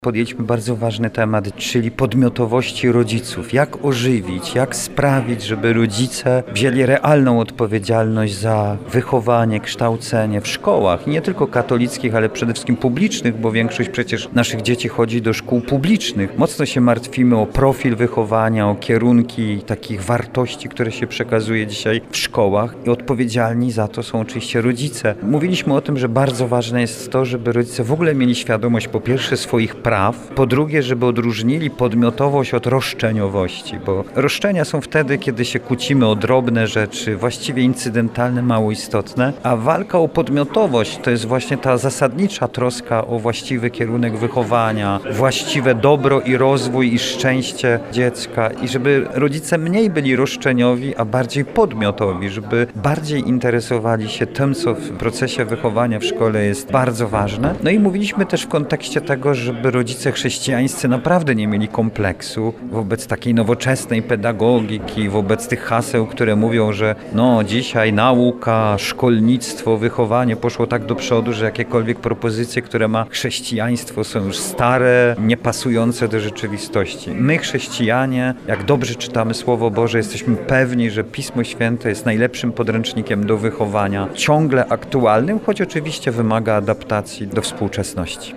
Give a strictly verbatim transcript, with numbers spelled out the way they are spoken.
Podjęliśmy bardzo ważny temat, czyli podmiotowości rodziców. Jak ożywić, jak sprawić, żeby rodzice wzięli realną odpowiedzialność za wychowanie, kształcenie w szkołach. Nie tylko katolickich, ale przede wszystkim publicznych, bo większość przecież naszych dzieci chodzi do szkół publicznych. Mocno się martwimy o profil wychowania, o kierunki takich wartości, które się przekazuje dzisiaj w szkołach i odpowiedzialni za to są oczywiście rodzice. Mówiliśmy o tym, że bardzo ważne jest to, żeby rodzice w ogóle mieli świadomość po pierwsze swoich praw, po drugie, żeby odróżnili podmiotowość od roszczeniowości, bo roszczenia są wtedy, kiedy się kłócimy o drobne rzeczy, właściwie incydentalne, mało istotne, a walka o podmiotowość to jest właśnie ta zasadnicza troska o właściwy kierunek wychowania, właściwe dobro i rozwój i szczęście dziecka i żeby rodzice mniej byli roszczeniowi, a bardziej podmiotowi, żeby bardziej interesowali się tym, co w procesie wychowania w szkole jest bardzo ważne. No i mówiliśmy też w kontekście tego, żeby rodzice chrześcijańscy naprawdę nie mieli kompleksu wobec takiej nowoczesnej pedagogiki, wobec tych haseł, które mówią, że no dzisiaj nauka, szkolnictwo, wychowanie poszło tak do przodu, że jakiekolwiek propozycje, które ma chrześcijaństwo, są już stare, niepasujące do rzeczywistości. My chrześcijanie, jak dobrze czytamy Słowo Boże, jesteśmy pewni, że Pismo Święte jest najlepszym podręcznikiem do wychowania, ciągle aktualnym, choć oczywiście wymaga adaptacji do współczesności.